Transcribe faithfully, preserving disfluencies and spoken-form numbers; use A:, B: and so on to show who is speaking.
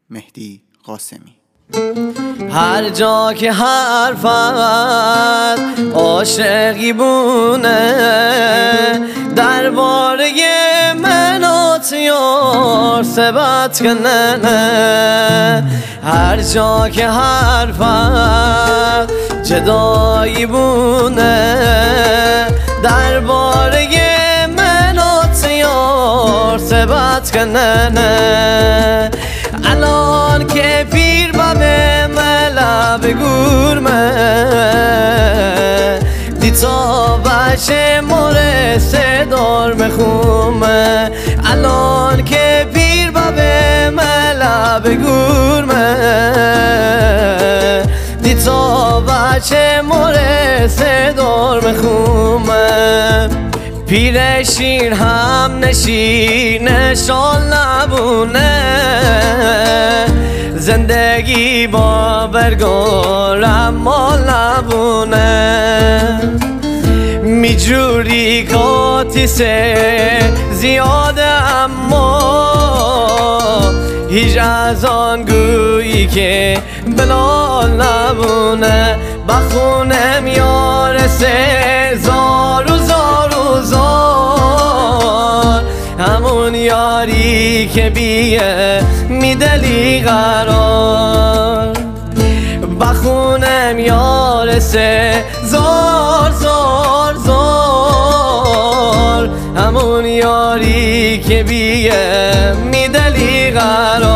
A: مهدی قاسمی.
B: هر جا که حرفت عاشقی بونه، درباره منات یار ثبت کنه. هر جا که حرفت جدایی بونه، درباره منات یار ثبت کنه. الان که پیر بابه ملا بگورمه، دیتا بشه مرسه دار مخومه. الان که پیر بابه ملا بگورمه، دیتا بشه مرسه دار مخومه. پیر شیر هم نشین شال نبونه، زندگی با برگار اما نبونه. میجوری کاتی سه زیاده اما هیچ از آن گویی که بلال نبونه. بخونم یارسه زار و زار و زار، همون یاری که بیه میدلی قرار. بخونم یارسه زار زار زار، همون یاری که بیه میدلی قرار.